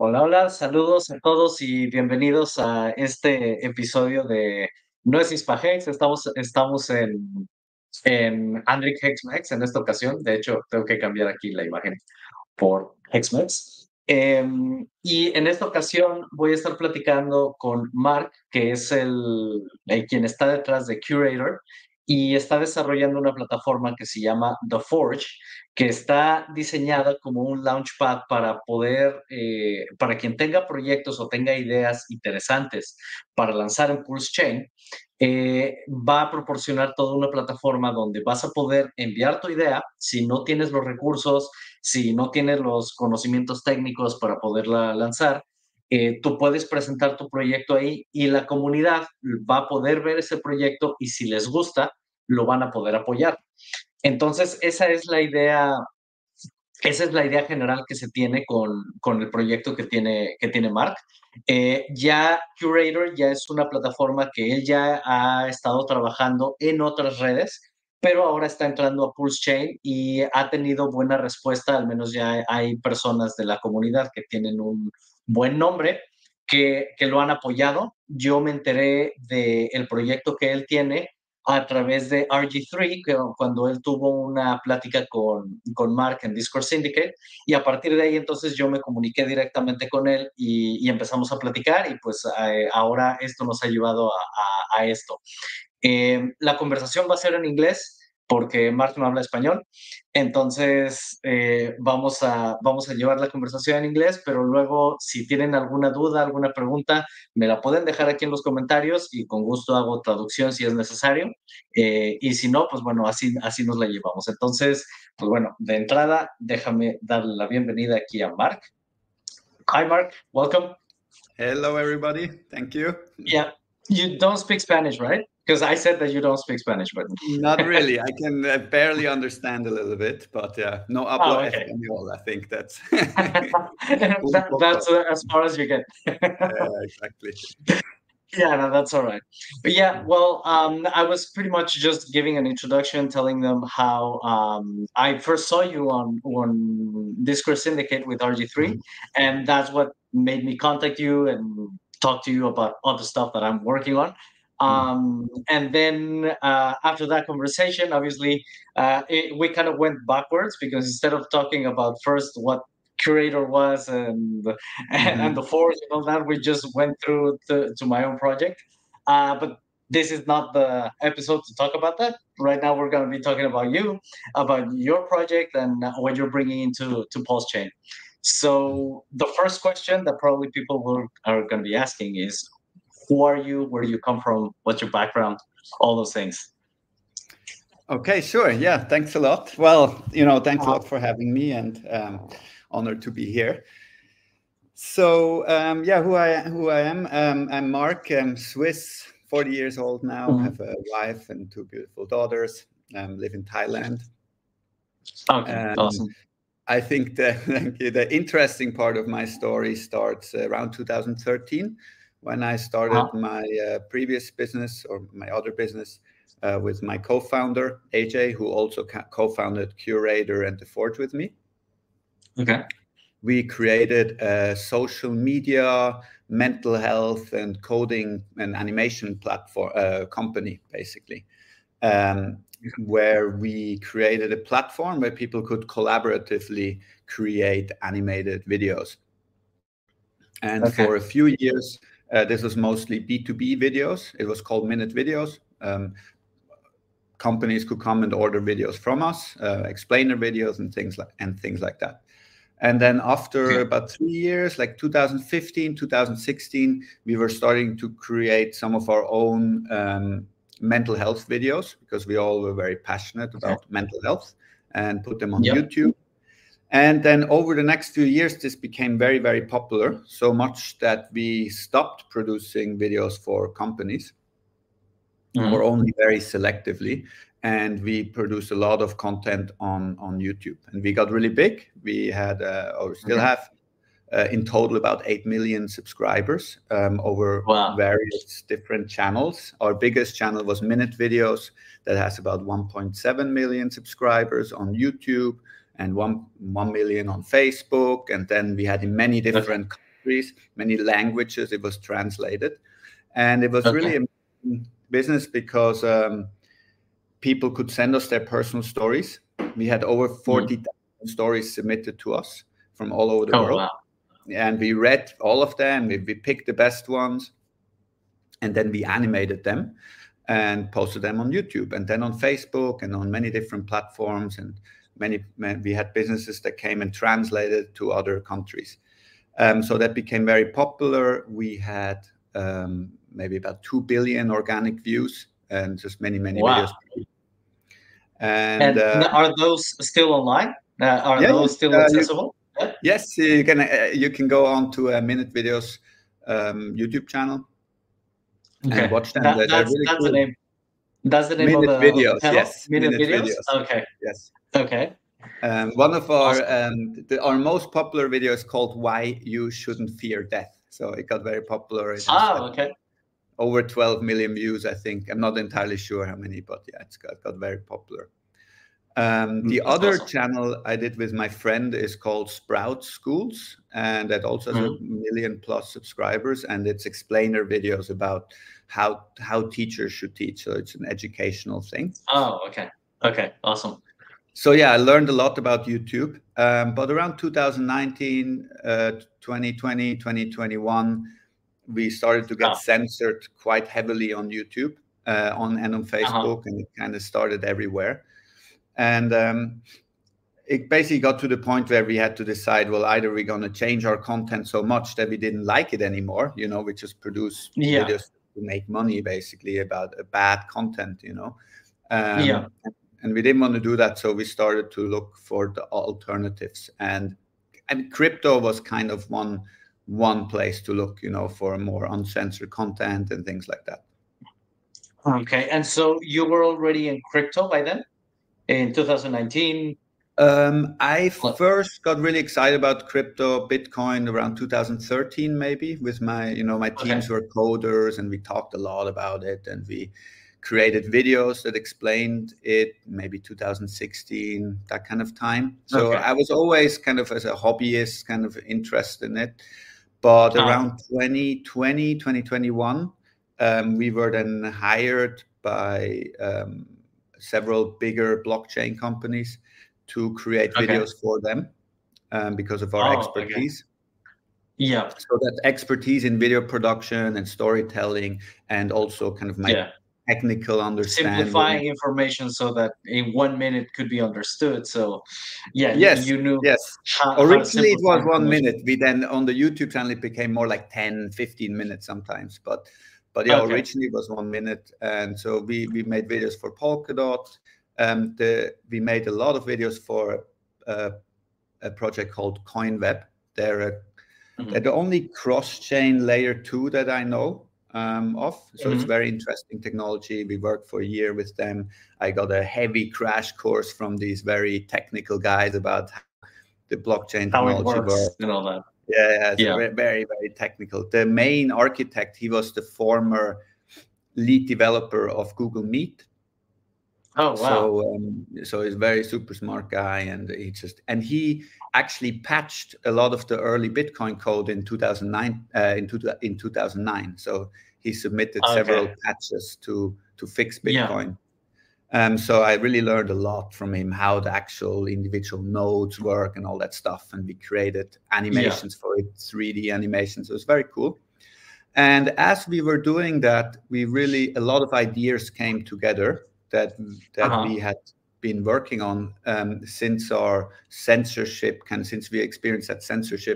Hola, hola, saludos a todos y bienvenidos a este episodio de No es Hispahex. Estamos en Andric Hexmex en esta ocasión. De hecho, tengo que cambiar aquí la imagen por Hexmex. Y en esta ocasión voy a estar platicando con Mark, que es quien está detrás de Curator y está desarrollando una plataforma que se llama The Forge, que está diseñada como un launchpad para poder, para quien tenga proyectos o tenga ideas interesantes para lanzar en Pulse Chain, va a proporcionar toda una plataforma donde vas a poder enviar tu idea si no tienes los recursos, si no tienes los conocimientos técnicos para poderla lanzar. Tú puedes presentar tu proyecto ahí y la comunidad va a poder ver ese proyecto y si les gusta, lo van a poder apoyar. Entonces, esa es la idea general que se tiene con el proyecto que tiene Mark. Ya Curator ya es una plataforma que él ya ha estado trabajando en otras redes, pero ahora está entrando a Pulse Chain y ha tenido buena respuesta, al menos ya hay personas de la comunidad que tienen un buen nombre, que lo han apoyado. Yo me enteré del proyecto que él tiene a través de RG3, cuando él tuvo una plática con Mark en Discord Syndicate, y a partir de ahí entonces yo me comuniqué directamente con él y empezamos a platicar y pues ahora esto nos ha llevado a esto. La conversación va a ser en inglés porque Mark no habla español, entonces vamos a llevar la conversación en inglés, pero luego si tienen alguna duda, alguna pregunta, me la pueden dejar aquí en los comentarios y con gusto hago traducción si es necesario, y si no, pues bueno, así nos la llevamos. Entonces, pues bueno, de entrada, déjame darle la bienvenida aquí a Mark. Hi Mark, welcome. Hello, everybody. Thank you. Yeah, you don't speak Spanish, right? Because I said that you don't speak Spanish, but Not really. I can barely understand a little bit, but no hablo español. I think that's that's as far as you get. exactly. Yeah, no, that's all right. But yeah, well, I was pretty much just giving an introduction, telling them how I first saw you on Discord Syndicate with RG3, and that's what made me contact you and talk to you about all the stuff that I'm working on. And then after that conversation, obviously, we kind of went backwards because instead of talking about first what Curator was and the Forge and all that, we just went through to my own project. But this is not the episode to talk about that. Right now, we're going to be talking about you, about your project, and what you're bringing into Pulse Chain. So the first question that probably are going to be asking is, who are you? Where do you come from? What's your background? All those things. Okay, sure. Yeah, thanks a lot. Well, thanks a lot for having me, and honored to be here. So, who I am. I'm Mark. I'm Swiss, 40 years old now. Have a wife and two beautiful daughters. Live in Thailand. Okay, awesome. I think the interesting part of my story starts around 2013, when I started my previous business, or my other business, with my co-founder, AJ, who also co-founded Curator and The Forge with me. Okay. We created a social media, mental health, and coding and animation platform company, basically, where we created a platform where people could collaboratively create animated videos. And for a few years, this was mostly B2B videos. It was called Minute Videos. Companies could come and order videos from us, explainer videos and things like that. And then after about 3 years, like 2015, 2016, we were starting to create some of our own mental health videos, because we all were very passionate about mental health, and put them on YouTube. And then over the next few years, this became very, very popular, so much that we stopped producing videos for companies, or only very selectively. And we produced a lot of content on YouTube. And we got really big. We had, or still have, in total about 8 million subscribers over various different channels. Our biggest channel was Minute Videos, that has about 1.7 million subscribers on YouTube, and 1 million on Facebook. And then we had in many different countries, many languages. It was translated, and it was really a business because people could send us their personal stories. We had over 40,000 stories submitted to us from all over the world. Wow. And we read all of them. We picked the best ones, and then we animated them and posted them on YouTube, and then on Facebook, and on many different platforms. And we had businesses that came and translated to other countries. So that became very popular. We had maybe about 2 billion organic views, and just many videos. And are those still online? Are those still accessible? Yes, you can go on to Minute Videos YouTube channel and watch them. That's the name. That's the name Minute of the Videos. channel? Yes, Minute Videos. Okay. Yes. Okay. One of our most popular video is called "Why You Shouldn't Fear Death." So it got very popular. Okay. Over 12 million views, I think. I'm not entirely sure how many, but yeah, it's got very popular. The other channel I did with my friend is called Sprout Schools, and that also has 1 million+ subscribers, and it's explainer videos about how teachers should teach. So it's an educational thing. Oh, okay. Okay, awesome. So yeah, I learned a lot about YouTube. But around 2019, 2020, 2021, we started to get censored quite heavily on YouTube and on Facebook, and it kind of started everywhere. And it basically got to the point where we had to decide, well, either we're going to change our content so much that we didn't like it anymore, we just produce videos to make money, basically, about bad content, and we didn't want to do that, so we started to look for the alternatives. And crypto was kind of one place to look, for more uncensored content and things like that. Okay, and so you were already in crypto by then? In 2019? I first got really excited about crypto, Bitcoin, around 2013, maybe, with my teams were coders, and we talked a lot about it, and we created videos that explained it, maybe 2016, that kind of time. So I was always kind of, as a hobbyist, kind of interested in it. But around 2020, 2021, we were then hired by several bigger blockchain companies to create videos for them because of our expertise. Yeah. So that expertise in video production and storytelling, and also kind of my technical understanding. Simplifying information so that in 1 minute could be understood. So you knew. Yes. Originally it was 1 minute. We then, on the YouTube channel, it became more like 10, 15 minutes sometimes. But originally it was 1 minute. And so we made videos for Polkadot. We made a lot of videos for a project called CoinWeb. They're the only cross-chain layer 2 that I know of. So it's very interesting technology. We worked for a year with them. I got a heavy crash course from these very technical guys about how the blockchain technology works and all that. Very, very technical. The main architect, he was the former lead developer of Google Meet. Oh wow! So he's a very super smart guy, and he actually patched a lot of the early Bitcoin code in 2009. In 2009, so he submitted several patches to fix Bitcoin. So I really learned a lot from him, how the actual individual nodes work and all that stuff. And we created animations for it, 3D animations. It was very cool. And as we were doing that, a lot of ideas came together that we had been working on since our censorship, since we experienced that censorship.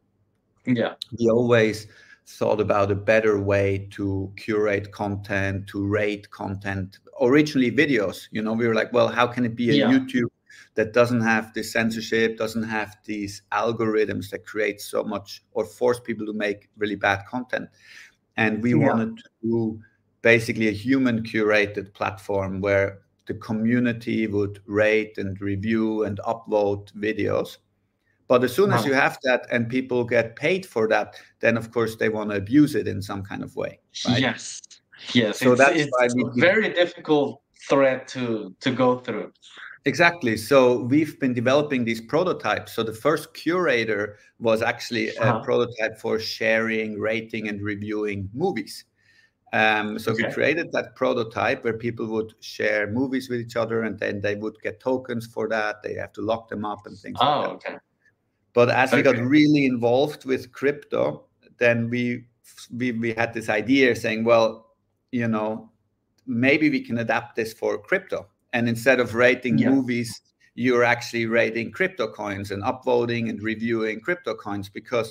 We always thought about a better way to curate content, to rate content. Originally videos, we were like, well, how can it be a YouTube that doesn't have this censorship, doesn't have these algorithms that create so much or force people to make really bad content? And we wanted to do basically a human curated platform where the community would rate and review and upload videos. But as soon as you have that and people get paid for that, then of course they want to abuse it in some kind of way. Right? Yes. So it's a very difficult thread to go through. Exactly. So we've been developing these prototypes. So the first Curator was actually a prototype for sharing, rating, and reviewing movies. So we created that prototype where people would share movies with each other, and then they would get tokens for that. They have to lock them up and things like that. Okay. But as we got really involved with crypto, then we had this idea saying, well, you know, maybe we can adapt this for crypto. And instead of rating movies, you're actually rating crypto coins and upvoting and reviewing crypto coins, because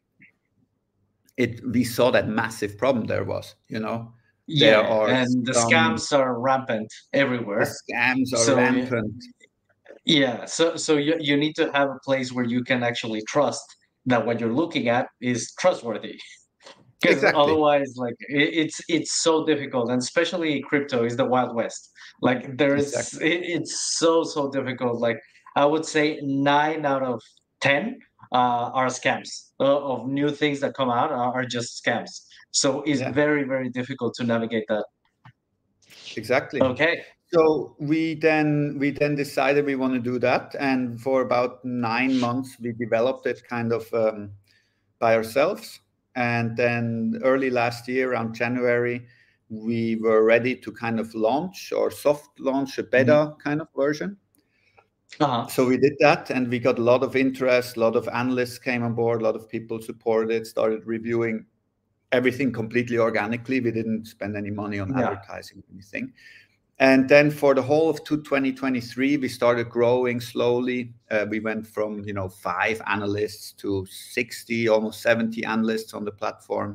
we saw that massive problem there was, you know. And the scams are rampant everywhere. The scams are rampant. So you need to have a place where you can actually trust that what you're looking at is trustworthy. Because otherwise, like, it's so difficult, and especially crypto is the Wild West. Like, it's so difficult. Like, I would say 9 out of 10 are scams. Of new things that come out are just scams. So it's very, very difficult to navigate that. Exactly. Okay. So we then decided we want to do that, and for about 9 months we developed it kind of by ourselves. And then early last year, around January, we were ready to kind of launch or soft launch a beta kind of version. So we did that, and we got a lot of interest. A lot of analysts came on board. A lot of people supported it, started reviewing everything completely organically. We didn't spend any money on advertising or anything. And then for the whole of 2023, we started growing slowly. We went from 5 analysts to 60, almost 70 analysts on the platform.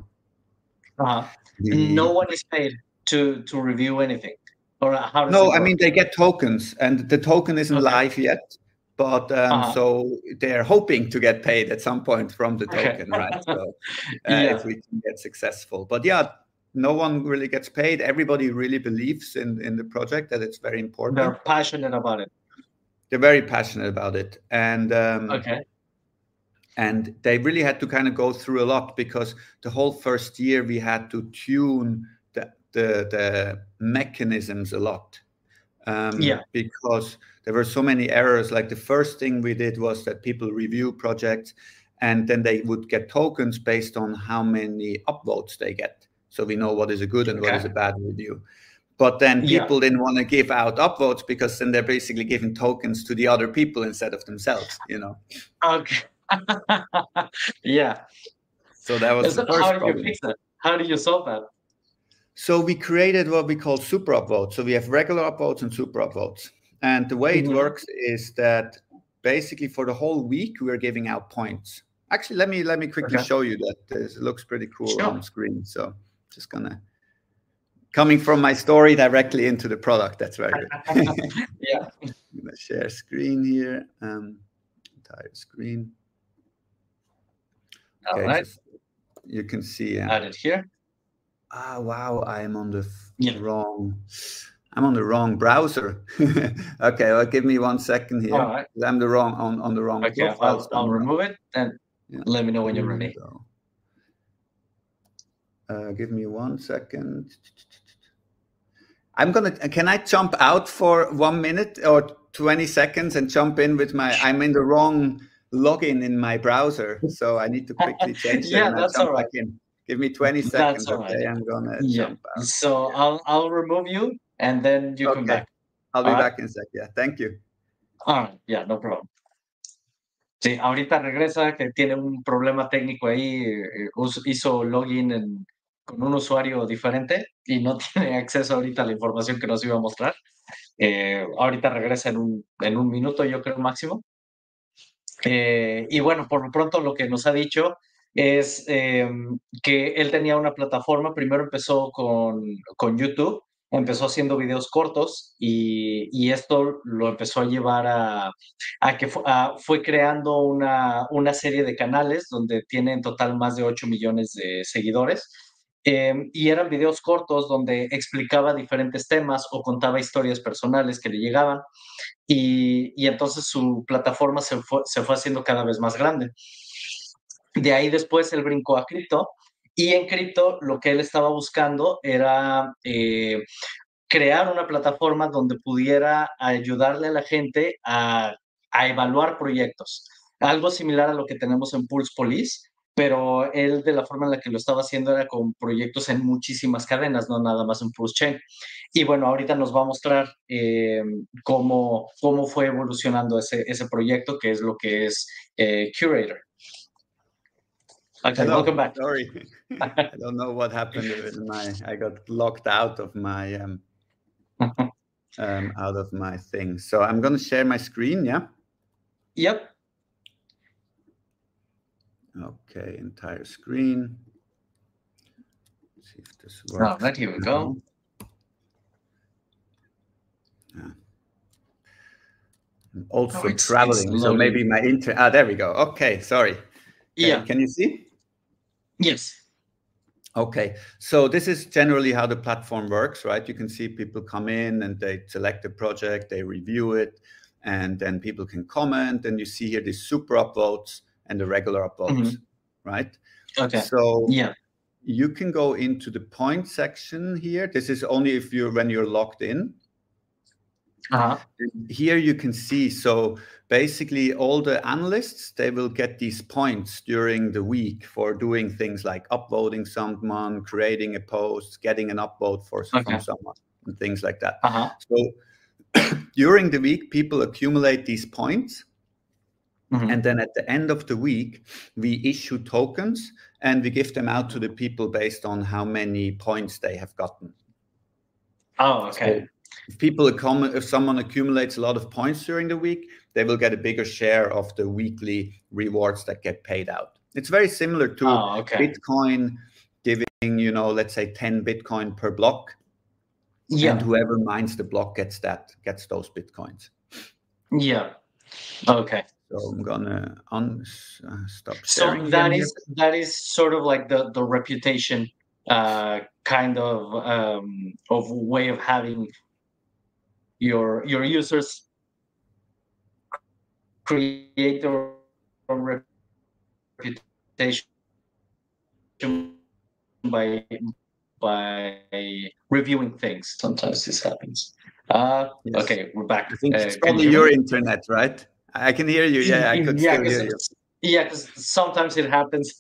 No one is paid to review anything, or how does No, I mean, they get tokens, and the token isn't live yet, but so they're hoping to get paid at some point from the token, right? So if we can get successful, but no one really gets paid. Everybody really believes in the project, that it's very important. They're passionate about it. They're very passionate about it. And and they really had to kind of go through a lot, because the whole first year we had to tune the mechanisms a lot. Because there were so many errors. Like, the first thing we did was that people review projects, and then they would get tokens based on how many upvotes they get. So we know what is a good and what is a bad review. But then people didn't want to give out upvotes, because then they're basically giving tokens to the other people instead of themselves, Okay. So that was the first How problem. do you fix that? How do you solve that? So we created what we call super upvotes. So we have regular upvotes and super upvotes. And the way it works is that basically for the whole week, we're giving out points. Actually, let me quickly show you that. It looks pretty cool on screen. So just coming from my story directly into the product. That's very good. I'm gonna share screen here. Entire screen. Okay, all right. You can see. Add it here. Wow! I'm on the wrong browser. Okay, well, give me 1 second here. All right. I'm on the wrong. Okay, I'll remove it and let me know when you're ready. Give me 1 second. Can I jump out for 1 minute or 20 seconds and jump in with I'm in the wrong login in my browser, so I need to quickly change that. That's all right. Give me 20 seconds. That's all right. Okay, I'm gonna jump out. So I'll remove you, and then you come back. I'll be back in a sec. Yeah, thank you. All right, no problem. Sí, ahorita regresa, que tiene un problema técnico ahí, hizo login con un usuario diferente y no tiene acceso ahorita a la información que nos iba a mostrar. Ahorita regresa en un minuto, yo creo, máximo. Y bueno, por lo pronto lo que nos ha dicho es que él tenía una plataforma. Primero empezó con YouTube, empezó haciendo videos cortos, y esto lo empezó a llevar a que fue creando una serie de canales donde tiene en total más de 8 millones de seguidores. Y eran videos cortos donde explicaba diferentes temas o contaba historias personales que le llegaban. Y entonces su plataforma se fue haciendo cada vez más grande. De ahí después él brincó a cripto, y en cripto lo que él estaba buscando era crear una plataforma donde pudiera ayudarle a la gente a evaluar proyectos. Algo similar a lo que tenemos en Pulse Police, pero él de la forma en la que lo estaba haciendo era con proyectos en muchísimas cadenas, no nada más en Pulse Chain. Y bueno, ahorita nos va a mostrar cómo fue evolucionando ese proyecto, que es lo que es Curator. Okay, Hello. welcome back. Sorry, I don't know what happened. I got locked out of my thing. So I'm going to share my screen. Yeah. Yep. Okay, entire screen. Let's see if this works. All right, here we go. Yeah. I'm also traveling, so maybe my there we go. Okay, sorry. Yeah. Can you see? Yes. Okay, so this is generally how the platform works, right? You can see people come in and they select a project, they review it, and then people can comment, and you see here the super upvotes and the regular upvotes, right? Okay. So yeah, you can go into the point section here. This is only when you're logged in. Here you can see, so basically all the analysts, they will get these points during the week for doing things like upvoting someone, creating a post, getting an upvote from someone, and things like that. So during the week, people accumulate these points. And then at the end of the week, we issue tokens and we give them out to the people based on how many points they have gotten. Oh, okay. So if someone accumulates a lot of points during the week, they will get a bigger share of the weekly rewards that get paid out. It's very similar to Bitcoin giving, let's say 10 Bitcoin per block. Yeah. And whoever mines the block gets those Bitcoins. Yeah. Okay. So I'm gonna stop sharing. So that is sort of like the reputation kind of way of having your users create their own reputation by reviewing things. Sometimes this happens. Yes. Okay, we're back. I think it's probably your internet, right? I can hear you. Yeah, I could still hear you. Yeah, because sometimes it happens.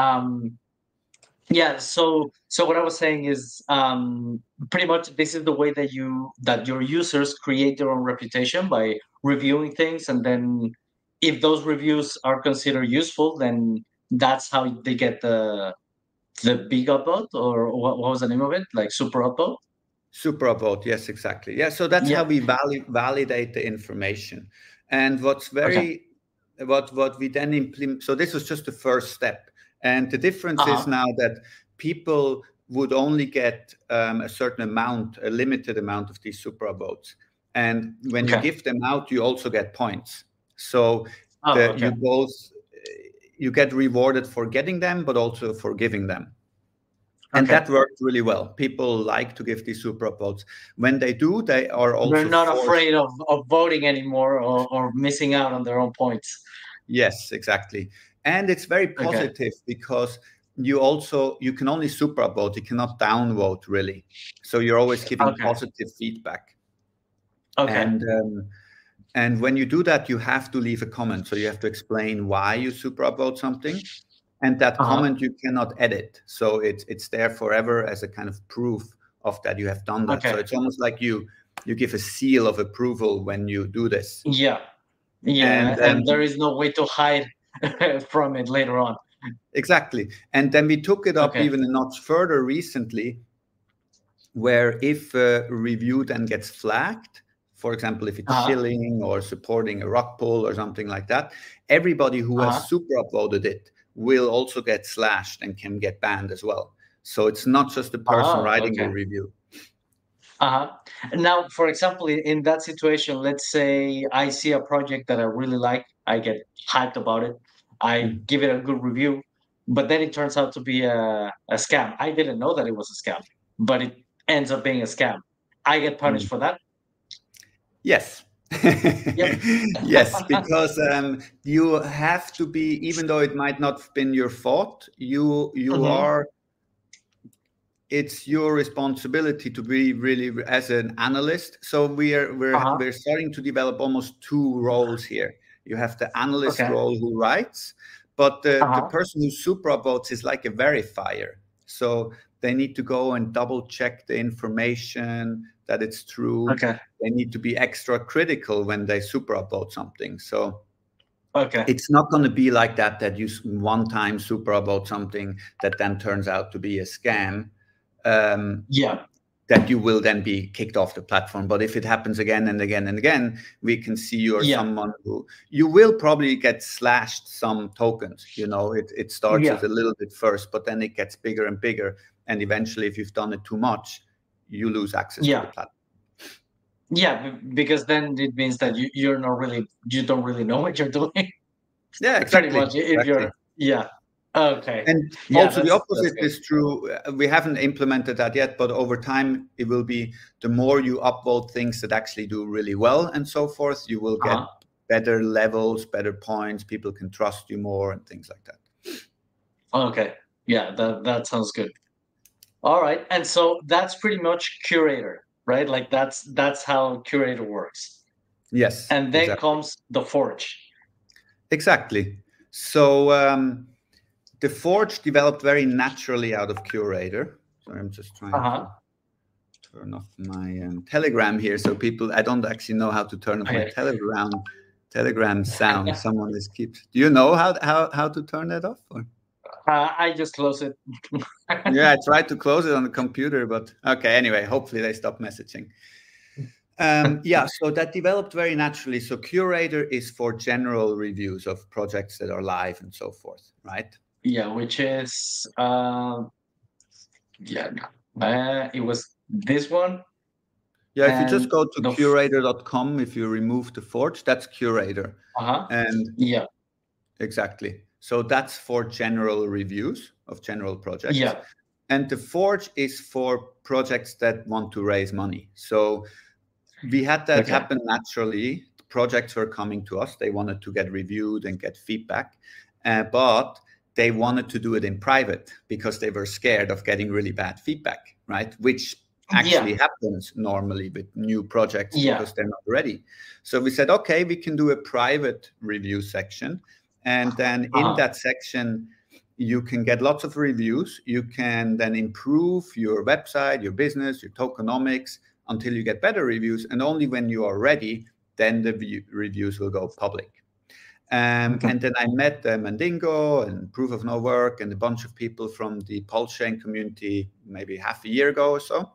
Yeah, so what I was saying is pretty much this is the way that your users create their own reputation by reviewing things, and then if those reviews are considered useful, then that's how they get the big upvote, or what was the name of it? Like super upvote? Super upvote, yes, exactly. Yeah, so that's how we validate the information. And what's what we then implement, so this was just the first step. And the difference is now that people would only get a certain amount, a limited amount of these super upvotes. And when you give them out, you also get points. So you get rewarded for getting them, but also for giving them. And that worked really well. People like to give these super upvotes. When they do, they are also they're not afraid of voting anymore or missing out on their own points. Yes, exactly. And it's very positive because you can only super upvote, you cannot downvote really. So you're always giving positive feedback. And when you do that, you have to leave a comment. So you have to explain why you super upvote something. And that comment you cannot edit. So it's there forever as a kind of proof of that you have done that. So it's almost like you give a seal of approval when you do this. Yeah. Yeah. And there is no way to hide from it later on. Exactly. And then we took it up even a notch further recently, where if a review then gets flagged, for example, if it's shilling or supporting a rug pull or something like that, everybody who has super upvoted it will also get slashed and can get banned as well. So it's not just the person writing the review. Now, for example, in that situation, let's say I see a project that I really like, I get hyped about it, I give it a good review, but then it turns out to be a scam. I didn't know that it was a scam, but it ends up being a scam. I get punished for that? Yes. Yes, because you have to be, even though it might not have been your fault, you are, it's your responsibility to be really as an analyst. So we're starting to develop almost two roles here. You have the analyst role who writes, but the person who super upvotes is like a verifier. So they need to go and double check the information that it's true. They need to be extra critical when they super upvote something. So it's not going to be like that you one time super upvote something that then turns out to be a scam. That you will then be kicked off the platform. But if it happens again and again and again, we can see you're someone who you will probably get slashed some tokens. You know, it starts as a little bit first, but then it gets bigger and bigger. And eventually, if you've done it too much, you lose access to the platform. Yeah, because then it means that you don't really know what you're doing. Yeah, exactly. Pretty much if you're Okay. And also the opposite is true. We haven't implemented that yet, but over time it will be the more you upvote things that actually do really well and so forth, you will get better levels, better points, people can trust you more and things like that. Okay. Yeah, that sounds good. All right. And so that's pretty much Curator, right? Like that's how Curator works. Yes. And then comes the Forge. Exactly. So the Forge developed very naturally out of Curator. So I'm just trying to turn off my Telegram here. So I don't actually know how to turn off my Telegram sound. Someone is do you know how to turn that off? Or? I just close it. Yeah, I tried to close it on the computer, but okay. Anyway, hopefully they stop messaging. So that developed very naturally. So Curator is for general reviews of projects that are live and so forth, right? Yeah, which is it was this one. Yeah, if you just go to curator.com, if you remove the Forge, that's Curator. And exactly. So that's for general reviews of general projects. Yeah. And the Forge is for projects that want to raise money. So we had that happen naturally. Projects were coming to us. They wanted to get reviewed and get feedback. But they wanted to do it in private because they were scared of getting really bad feedback, right? Which actually happens normally with new projects because they're not ready. So we said, okay, we can do a private review section. And then in that section, you can get lots of reviews. You can then improve your website, your business, your tokenomics until you get better reviews. And only when you are ready, then the reviews will go public. And then I met Mandingo and Proof of No Work and a bunch of people from the Pulse Chain community maybe half a year ago or so.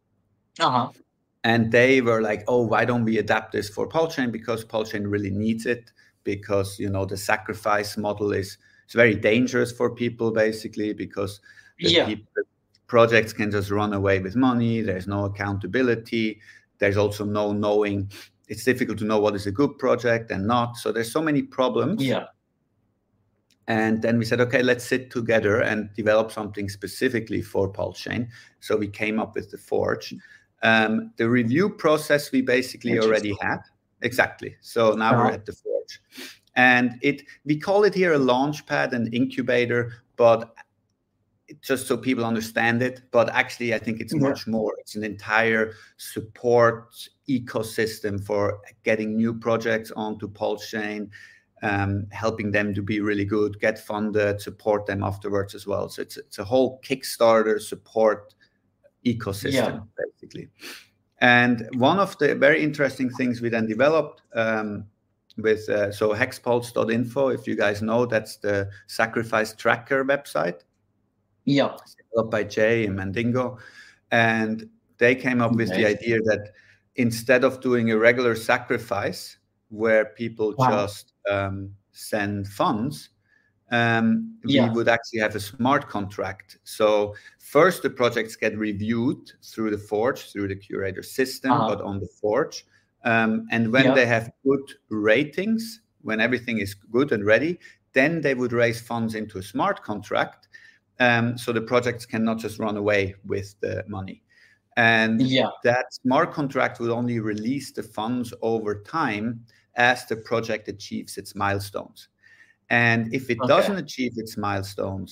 And they were like, oh, why don't we adapt this for Pulse Chain? Because Pulse Chain really needs it, because, you know, the sacrifice model it's very dangerous for people, basically, because the projects can just run away with money. There's no accountability. There's also no knowing. It's difficult to know what is a good project and not. So there's so many problems. Yeah. And then we said, okay, let's sit together and develop something specifically for Pulse Chain. So we came up with the Forge. The review process we basically already had. Exactly. So now we're at the Forge. And we call it here a launchpad and incubator, but just so people understand it. But actually, I think it's much more. It's an entire support ecosystem for getting new projects onto Pulse Chain, helping them to be really good, get funded, support them afterwards as well. So it's a whole Kickstarter support ecosystem, basically. And one of the very interesting things we then developed with hexpulse.info, if you guys know, that's the sacrifice tracker website. Yeah. Developed by Jay and Mandingo. And they came up with the idea that instead of doing a regular sacrifice where people just send funds, we would actually have a smart contract. So first the projects get reviewed through the Forge, through the Curator system, but on the Forge. And when they have good ratings, when everything is good and ready, then they would raise funds into a smart contract. So the projects cannot just run away with the money. And that smart contract will only release the funds over time as the project achieves its milestones. And if it doesn't achieve its milestones,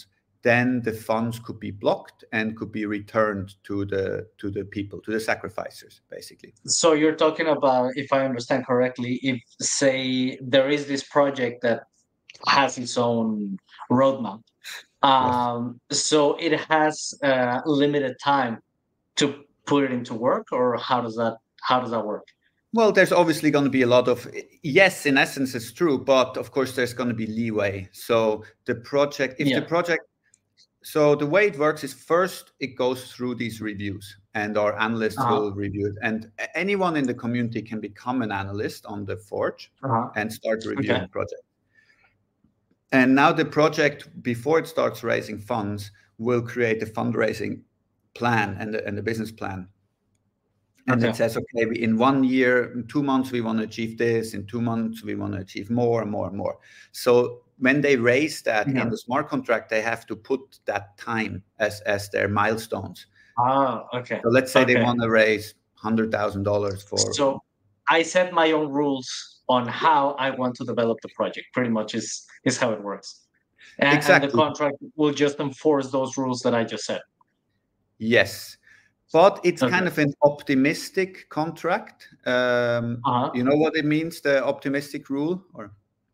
then the funds could be blocked and could be returned to the people, to the sacrificers, basically. So you're talking about, if I understand correctly, if say there is this project that has its own roadmap, so it has limited time to put it into work, or how does that work? Well, there's obviously going to be a lot of, yes, in essence, it's true, but of course, there's going to be leeway. So the project, so the way it works is first it goes through these reviews, and our analysts will review it. And anyone in the community can become an analyst on the Forge and start reviewing the project. And now the project, before it starts raising funds, will create a fundraising plan and a business plan. And it says, okay, in 1 year, in 2 months, we want to achieve this. In 2 months, we want to achieve more and more and more. So when they raise that in the smart contract, they have to put that time as their milestones. Okay. So let's say they want to raise $100,000 for. So I set my own rules on how I want to develop the project. Pretty much is how it works. And the contract will just enforce those rules that I just said. Yes. But it's kind of an optimistic contract. You know what it means, the optimistic rule? Or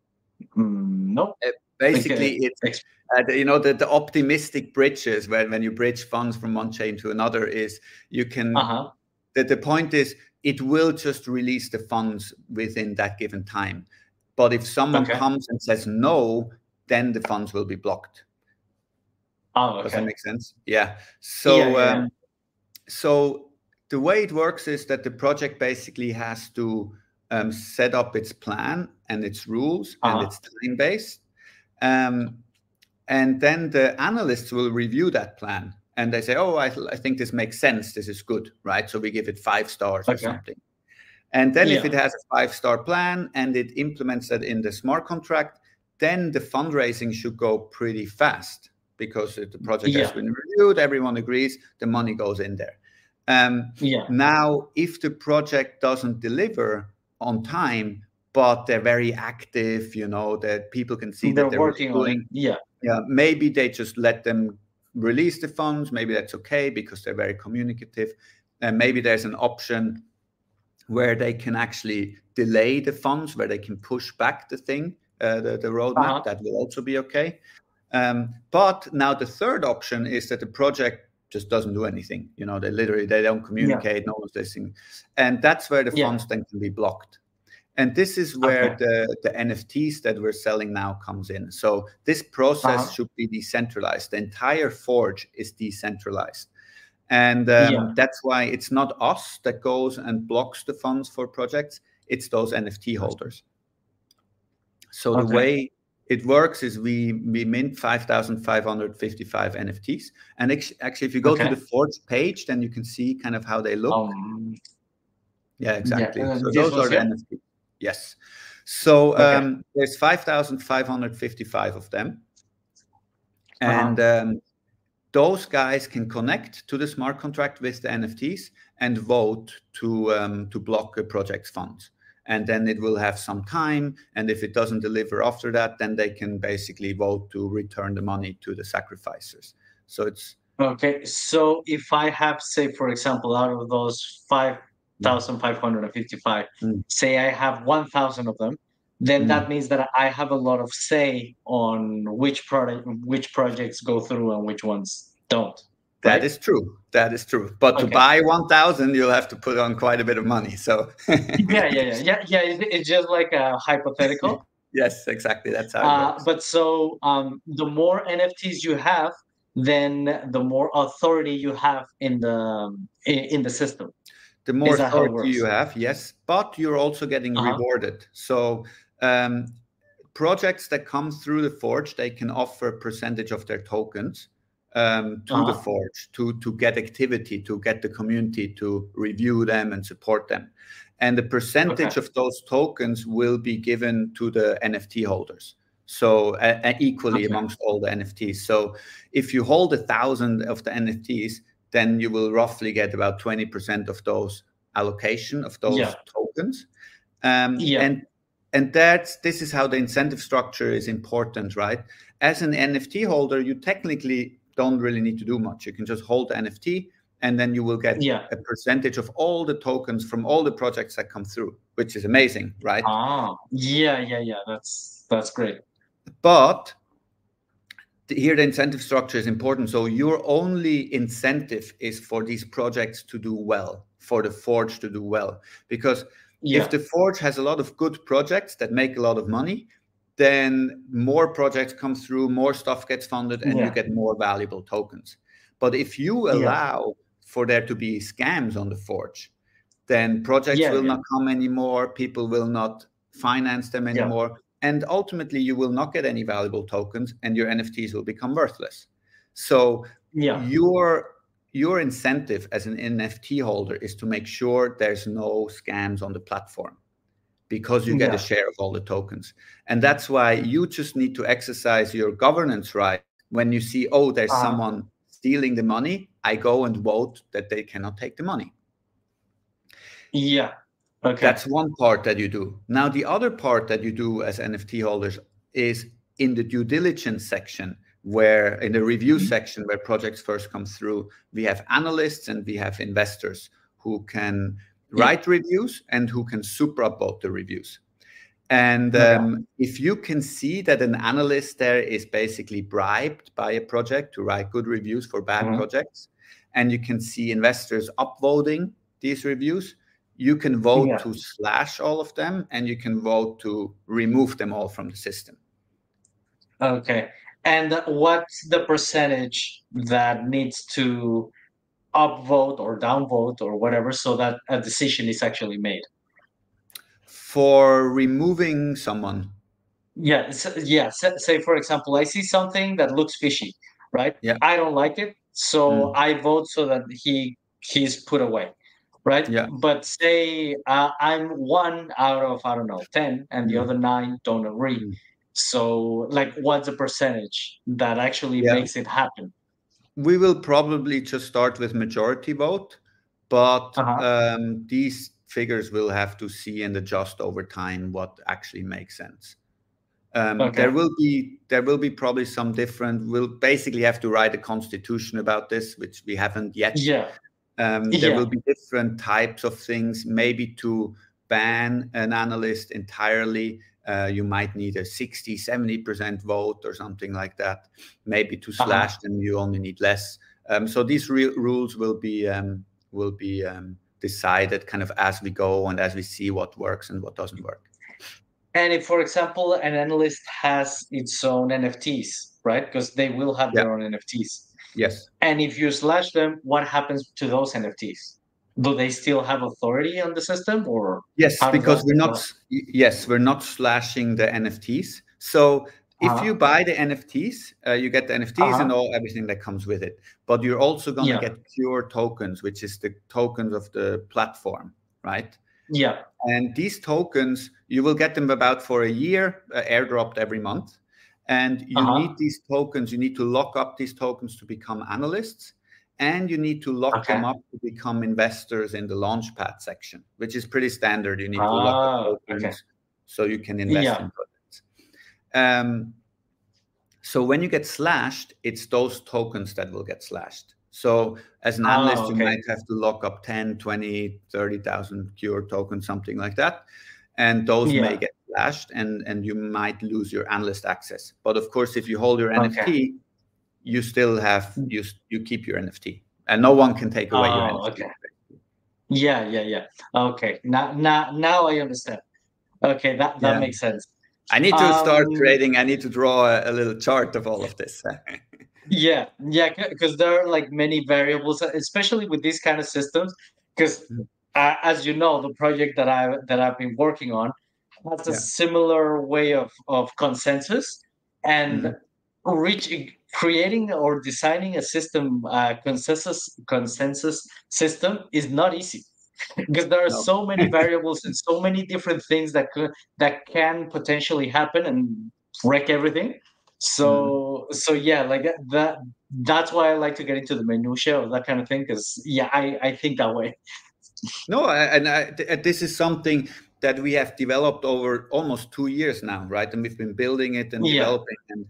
no. Basically, it's the optimistic bridges, when you bridge funds from one chain to another, is you can. The point is, it will just release the funds within that given time. But if someone comes and says no, then the funds will be blocked. Does that make sense? Yeah. So. So the way it works is that the project basically has to set up its plan and its rules and its time-based. And then the analysts will review that plan. And they say, oh, I think this makes sense. This is good, right? So we give it 5 stars or something. And then if it has a 5-star plan and it implements that in the smart contract, then the fundraising should go pretty fast. Because the project has been reviewed, everyone agrees, the money goes in there. Now, if the project doesn't deliver on time, but they're very active, that people can see that they're working on it. Maybe they just let them release the funds. Maybe that's okay because they're very communicative. And maybe there's an option where they can actually delay the funds, where they can push back the thing, the roadmap. That will also be okay. But now the third option is that the project just doesn't do anything. They don't communicate, no one's listening. And that's where the funds then can be blocked. And this is where the NFTs that we're selling now comes in. So this process should be decentralized. The entire Forge is decentralized. And that's why it's not us that goes and blocks the funds for projects. It's those NFT holders. So the way it works is we mint 5,555 NFTs. And actually, if you go to the Forge page, then you can see kind of how they look. Exactly. So those are the NFTs. Yes. So there's 5,555 of them. And those guys can connect to the smart contract with the NFTs and vote to block a project's funds. And then it will have some time. And if it doesn't deliver after that, then they can basically vote to return the money to the sacrificers. So it's... Okay. So if I have, say, for example, out of those 5,555, say I have 1,000 of them, then that means that I have a lot of say on which projects go through and which ones don't. That is true. That is true. But to buy 1,000, you'll have to put on quite a bit of money. So It's just like a hypothetical. Yes, exactly. That's how it works. But so the more NFTs you have, then the more authority you have in the system. The more authority you have, yes, but you're also getting rewarded. So projects that come through the Forge, they can offer a percentage of their tokens to the Forge to get activity, to get the community to review them and support them. And the percentage of those tokens will be given to the NFT holders. So equally amongst all the NFTs. So if you hold 1,000 of the NFTs, then you will roughly get about 20% of those allocation of those tokens. And this is how the incentive structure is important, right? As an NFT holder, you technically don't really need to do much. You can just hold the NFT, and then you will get a percentage of all the tokens from all the projects that come through, which is amazing, right? Yeah. That's great. But here the incentive structure is important. So your only incentive is for these projects to do well, for the Forge to do well. Because if the Forge has a lot of good projects that make a lot of money, then more projects come through, more stuff gets funded, and you get more valuable tokens. But if you allow for there to be scams on the Forge, then projects will not come anymore, people will not finance them anymore, and ultimately you will not get any valuable tokens, and your NFTs will become worthless. So your incentive as an NFT holder is to make sure there's no scams on the platform, because you get a share of all the tokens. And that's why you just need to exercise your governance right. When you see, oh, there's someone stealing the money, I go and vote that they cannot take the money. Yeah. Okay. That's one part that you do. Now, the other part that you do as NFT holders is in the due diligence section, where in the review section where projects first come through, we have analysts and we have investors who can write reviews and who can super upvote the reviews. And if you can see that an analyst there is basically bribed by a project to write good reviews for bad projects, and you can see investors upvoting these reviews, you can vote to slash all of them, and you can vote to remove them all from the system. Okay. And what's the percentage that needs to upvote or downvote or whatever so that a decision is actually made? For removing someone? Say, for example, I see something that looks fishy, right? Yeah. I don't like it, so I vote so that he's put away, right? Yeah. But say I'm 1 out of, I don't know, 10, and the other 9 don't agree. So, like, what's the percentage that actually makes it happen? We will probably just start with majority vote, but these figures will have to see and adjust over time what actually makes sense. There will be probably some different. We'll basically have to write a constitution about this, which we haven't yet. There will be different types of things. Maybe to ban an analyst entirely, you might need a 60-70% vote or something like that. Maybe to slash them, you only need less. So these rules will be decided kind of as we go and as we see what works and what doesn't work. And if, for example, an analyst has its own NFTs, right? Because they will have their own NFTs. Yes. And if you slash them, what happens to those NFTs? Do they still have authority on the system, or? Yes, because we're not slashing the NFTs. So if you buy the NFTs, you get the NFTs and everything that comes with it. But you're also going to get pure tokens, which is the tokens of the platform, right? Yeah. And these tokens, you will get them about for a year, airdropped every month. And you need these tokens. You need to lock up these tokens to become analysts. And you need to lock them up to become investors in the Launchpad section, which is pretty standard. You need to lock up tokens so you can invest in projects. So when you get slashed, it's those tokens that will get slashed. So as an analyst, you might have to lock up 10, 20, 30,000 Cure tokens, something like that. And those may get slashed, and you might lose your analyst access. But of course, if you hold your NFT, you still have, you keep your NFT, and no one can take away your NFT. Okay. Yeah. Okay. Now I understand. Okay, that makes sense. I need to start creating. I need to draw a little chart of all of this. Yeah, because there are like many variables, especially with these kind of systems. Because as you know, the project that I've been working on has a similar way of consensus, and creating or designing a system, consensus system is not easy. Because there are so many variables and so many different things that can potentially happen and wreck everything. So yeah, like that. That's why I like to get into the minutia of that kind of thing. Because I think that way. No, and this is something that we have developed over almost 2 years now, right? And we've been building it and developing. And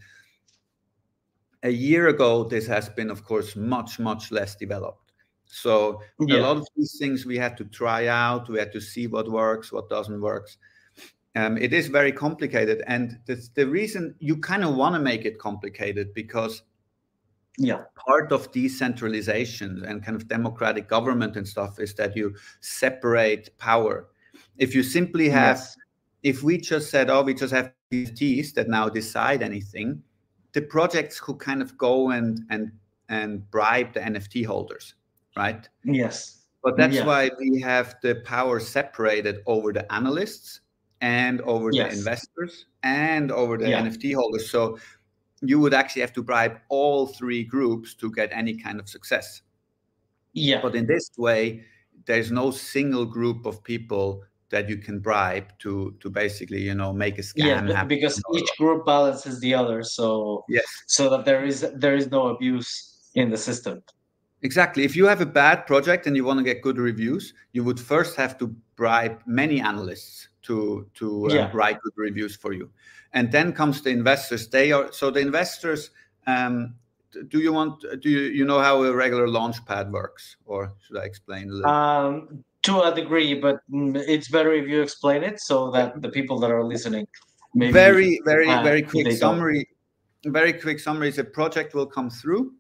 a year ago, this has been, of course, much, much less developed. So a lot of these things we had to try out. We had to see what works, what doesn't work. It is very complicated. And the reason you kind of want to make it complicated, because part of decentralization and kind of democratic government and stuff is that you separate power. If you simply have, if we just said, oh, we just have NFTs that now decide anything, the projects could kind of go and bribe the NFT holders, right? Yes. But that's why we have the power separated over the analysts and over the investors and over the NFT holders. So you would actually have to bribe all three groups to get any kind of success. But in this way, there's no single group of people that you can bribe to basically, you know, make a scam happen. Because each group balances the other, so so that there is no abuse in the system. Exactly. If you have a bad project and you want to get good reviews, you would first have to bribe many analysts to write good reviews for you. And then comes the investors. So the investors, do you know how a regular Launchpad works, or should I explain a little? To a degree, but it's better if you explain it so that the people that are listening maybe very quick summary. Very quick summary is a project will come through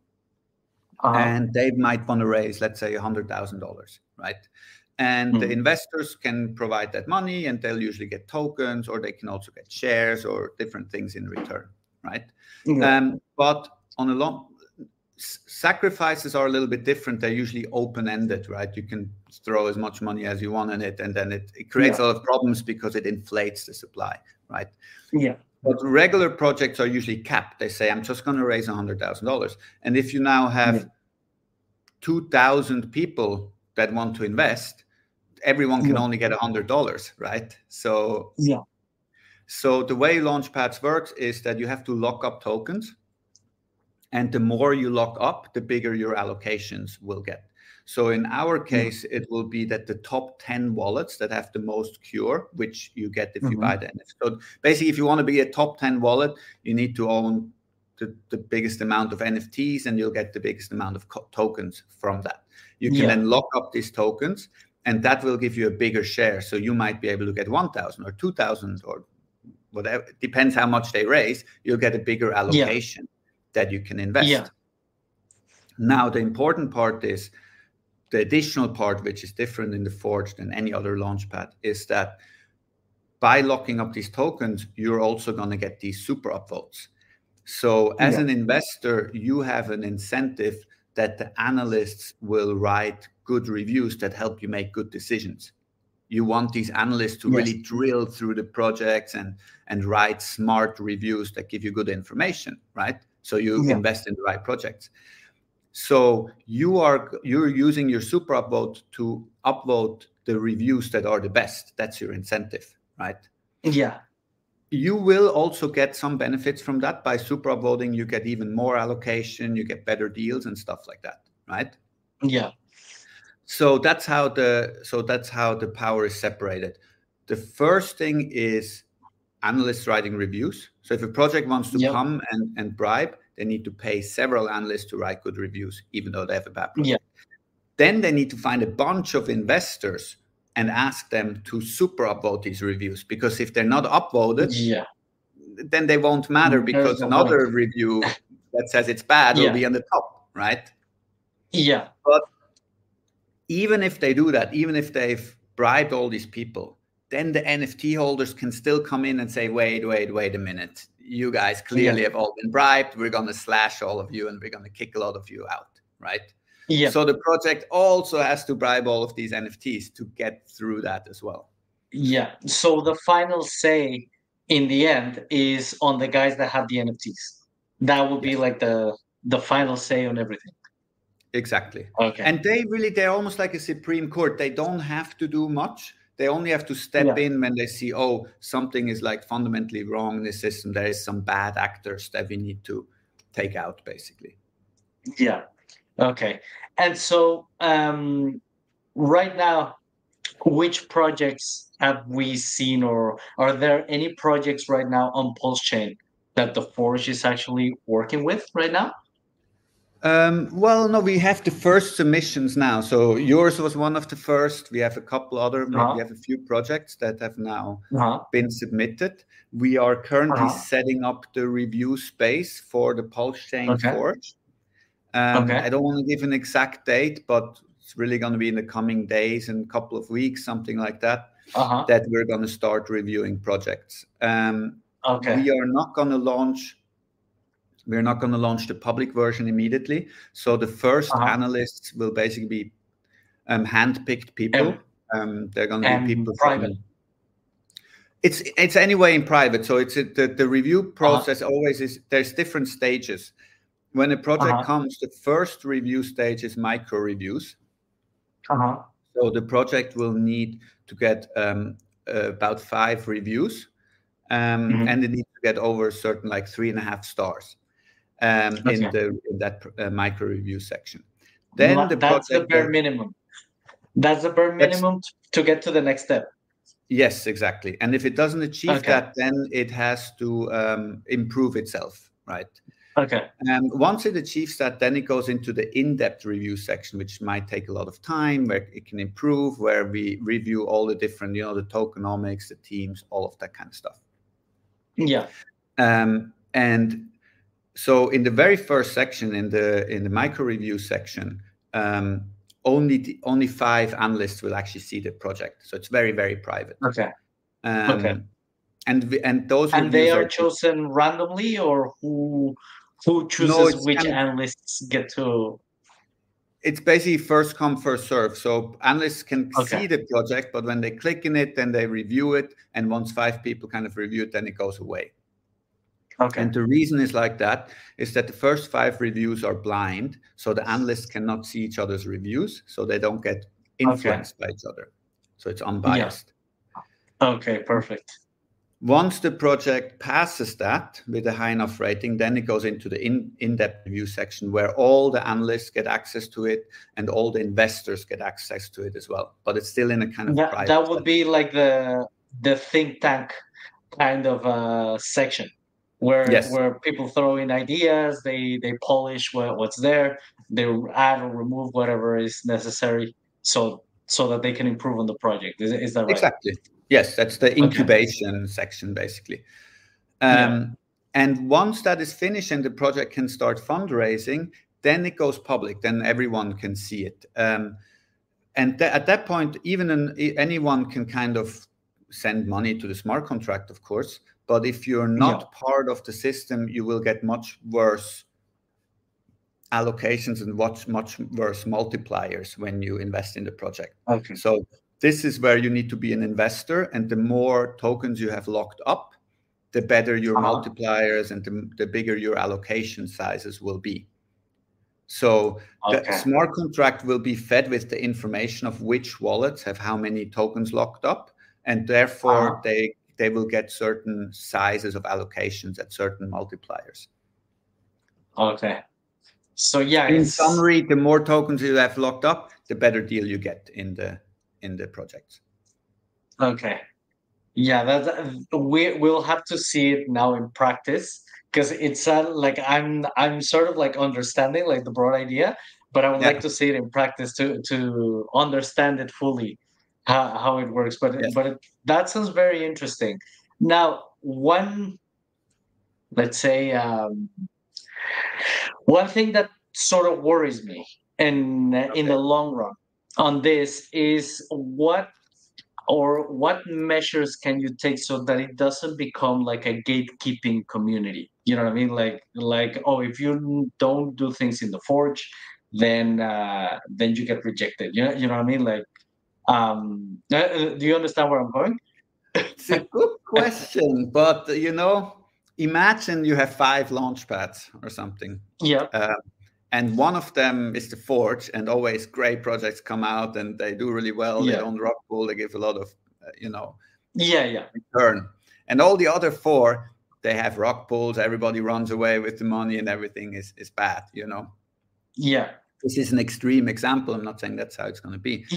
and they might want to raise, let's say, $100,000, right? And the investors can provide that money, and they'll usually get tokens, or they can also get shares or different things in return, right? But on a long sacrifices are a little bit different. They're usually open-ended, right? You can throw as much money as you want in it, and then it creates a lot of problems because it inflates the supply, right? But regular projects are usually capped. They say, I'm just going to raise $100,000. And if you now have 2,000 people that want to invest, everyone can only get $100, right? So so the way Launchpads works is that you have to lock up tokens. And the more you lock up, the bigger your allocations will get. So in our case, it will be that the top 10 wallets that have the most cure, which you get if you buy the NFT. So basically, if you want to be a top 10 wallet, you need to own the biggest amount of NFTs, and you'll get the biggest amount of tokens from that. You can then lock up these tokens, and that will give you a bigger share. So you might be able to get 1,000 or 2,000 or whatever. It depends how much they raise. You'll get a bigger allocation that you can invest. Now, the important part is the additional part, which is different in the Forge than any other Launchpad, is that by locking up these tokens, you're also going to get these super upvotes. So as an investor, you have an incentive that the analysts will write good reviews that help you make good decisions. You want these analysts to really drill through the projects and write smart reviews that give you good information, right? So you invest in the right projects. So you're using your super upvote to upvote the reviews that are the best. That's your incentive, right? You will also get some benefits from that. By super upvoting, you get even more allocation, you get better deals and stuff like that, right? So that's how the power is separated. The first thing is analysts writing reviews. So if a project wants to come and bribe, they need to pay several analysts to write good reviews, even though they have a bad project. Then they need to find a bunch of investors and ask them to super upvote these reviews, because if they're not upvoted, then they won't matter, because another review that says it's bad will be on the top, right? But even if they do that, even if they've bribed all these people, then the NFT holders can still come in and say, wait a minute. You guys clearly have all been bribed. We're going to slash all of you, and we're going to kick a lot of you out, right? So the project also has to bribe all of these NFTs to get through that as well. So the final say in the end is on the guys that have the NFTs. That would be like the final say on everything. Exactly. And they're almost like a Supreme Court. They don't have to do much. They only have to step in when they see, oh, something is like fundamentally wrong in the system. There is some bad actors that we need to take out, basically. Okay. And so right now, which projects have we seen, or are there any projects right now on Pulse Chain that the Forge is actually working with right now? Well, no, we have the first submissions now. So yours was one of the first. We have a couple other, we have a few projects that have now been submitted. We are currently setting up the review space for the Pulse Chain Forge. I don't want to give an exact date, but it's really going to be in the coming days and couple of weeks, something like that, that we're going to start reviewing projects. We are not going to launch. We're not going to launch the public version immediately. So the first analysts will basically be handpicked people. They're going to be people private. It's anyway in private. So it's the review process always is, there's different stages. When a project comes, the first review stage is micro reviews. So the project will need to get about 5 reviews, and they need to get over a certain, like 3.5 stars. In that micro review section. Then that's the bare minimum. That's the bare minimum to get to the next step. Yes, exactly. And if it doesn't achieve that, then it has to improve itself, right? And once it achieves that, then it goes into the in-depth review section, which might take a lot of time, where it can improve, where we review all the different, the tokenomics, the teams, all of that kind of stuff. And so in the very first section, in the micro review section, only 5 analysts will actually see the project. So it's very, very private. And those they are chosen randomly, or who chooses which analysts get to? It's basically first come, first serve. So analysts can see the project, but when they click in it, then they review it. And once 5 people kind of review it, then it goes away. And the reason is like that is that the first 5 reviews are blind, so the analysts cannot see each other's reviews, so they don't get influenced by each other. So it's unbiased. Perfect. Once the project passes that with a high enough rating, then it goes into the in-depth review section, where all the analysts get access to it and all the investors get access to it as well. But it's still in a kind of private. That would be like the think tank kind of section. Where people throw in ideas, they polish what's there, they add or remove whatever is necessary, so that they can improve on the project. Is that right? Exactly. Yes, that's the incubation section, basically. And once that is finished and the project can start fundraising, then it goes public. Then everyone can see it. And at that point, even anyone can kind of send money to the smart contract, of course. But if you're not part of the system, you will get much worse allocations and much worse multipliers when you invest in the project. So this is where you need to be an investor, and the more tokens you have locked up, the better your multipliers and the bigger your allocation sizes will be. So the smart contract will be fed with the information of which wallets have how many tokens locked up, and therefore they will get certain sizes of allocations at certain multipliers. So in summary, the more tokens you have locked up, the better deal you get in the projects. We'll have to see it now in practice, because it's like I'm sort of like understanding like the broad idea, but I would like to see it in practice to understand it fully, how it works. But that sounds very interesting. Now, let's say one thing that sort of worries me in the long run on this is what measures can you take so that it doesn't become like a gatekeeping community? You know what I mean? Like if you don't do things in the Forge, then you get rejected. You know what I mean? Like, do you understand where I'm going? It's a good question, but imagine you have 5 launch pads or something. And one of them is the Forge, and always great projects come out and they do really well. They own rock pool, they give a lot of, return. And all the other 4, they have rock pools, everybody runs away with the money and everything is bad, This is an extreme example. I'm not saying that's how it's going to be.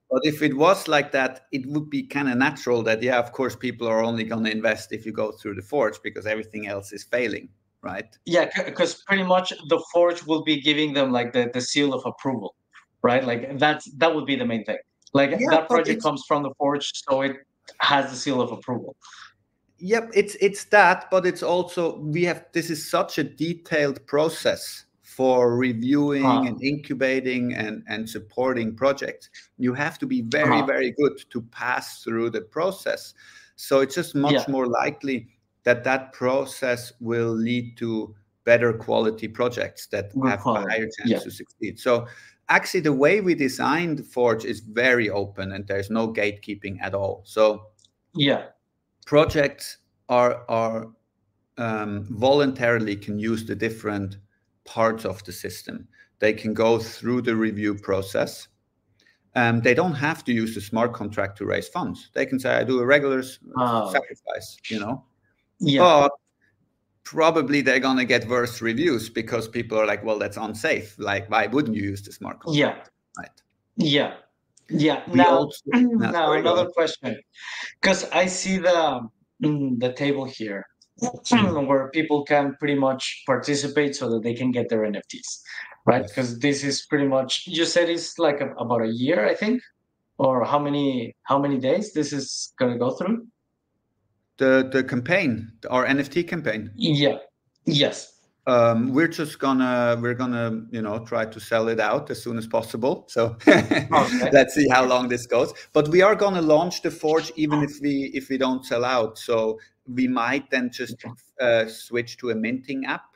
But if it was like that, it would be kind of natural that, yeah, of course, people are only going to invest if you go through the Forge because everything else is failing, right? Yeah, because pretty much the Forge will be giving them like the seal of approval, right? Like that would be the main thing. Like Yeah, that but project comes from the Forge, so it has the seal of approval. Yep, it's that, but it's also this is such a detailed process for reviewing and incubating and supporting projects. You have to be very, very good to pass through the process. So it's just much more likely that process will lead to better quality projects that have a higher chance to succeed. So actually, the way we designed Forge is very open and there's no gatekeeping at all. So projects are voluntarily can use the different parts of the system. They can go through the review process. They don't have to use the smart contract to raise funds. They can say, I do a regular sacrifice, But probably they're going to get worse reviews because people are like, well, that's unsafe. Like, why wouldn't you use the smart contract? Right. Yeah. Now another question, because I see the table here where people can pretty much participate so that they can get their NFTs, right? Because this is pretty much, you said it's like about a year, I think, or how many days this is going to go through? The campaign, our NFT campaign. Yes. We're gonna try to sell it out as soon as possible. So let's see how long this goes. But we are gonna launch the Forge even if we don't sell out. So we might then just switch to a minting app.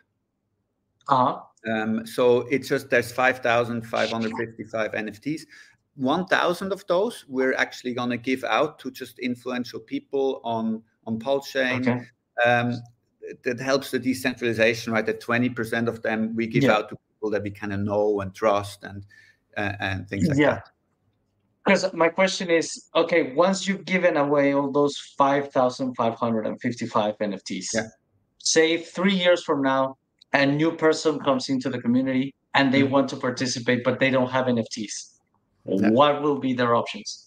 So it's just there's 5,555 NFTs. 1,000 of those we're actually gonna give out to just influential people on Pulse Chain. That helps the decentralization, right? That 20% of them we give out to people that we kind of know and trust and things like that. Because my question is, okay, once you've given away all those 5,555 NFTs, say 3 years from now, a new person comes into the community and they want to participate, but they don't have NFTs. What will be their options?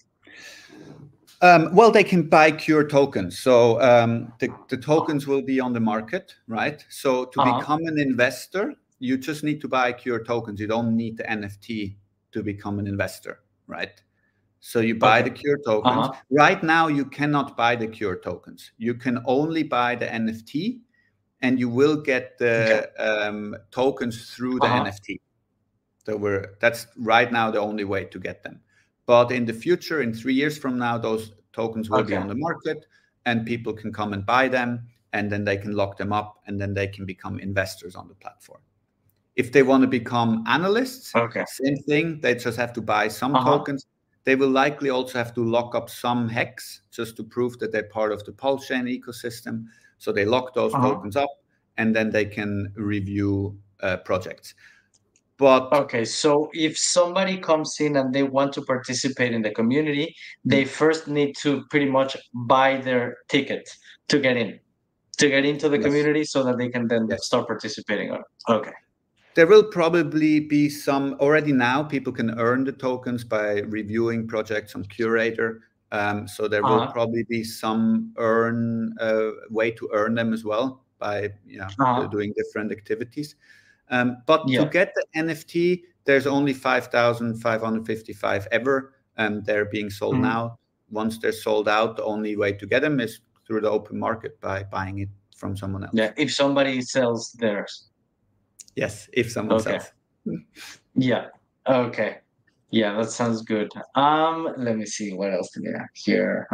Well, they can buy Cure tokens. So the tokens will be on the market, right? So to become an investor, you just need to buy Cure tokens. You don't need the NFT to become an investor, right? So you buy the Cure tokens. Right now, you cannot buy the Cure tokens. You can only buy the NFT, and you will get the tokens through the NFT. So that's right now the only way to get them. But in the future, in 3 years from now, those tokens will be on the market and people can come and buy them and then they can lock them up and then they can become investors on the platform. If they want to become analysts, same thing. They just have to buy some tokens. They will likely also have to lock up some HEX just to prove that they're part of the Pulse Chain ecosystem. So they lock those tokens up and then they can review projects. But so if somebody comes in and they want to participate in the community, they first need to pretty much buy their ticket to get into the community so that they can then start participating on it. There will probably be some, already now people can earn the tokens by reviewing projects on Curator. So there will probably be some way to earn them as well by doing different activities. But to get the NFT, there's only 5,555 ever, and they're being sold now. Once they're sold out, the only way to get them is through the open market by buying it from someone else. Yeah, if somebody sells theirs. Yes, if someone sells. Yeah. Okay. Yeah, that sounds good. Let me see what else do we have here.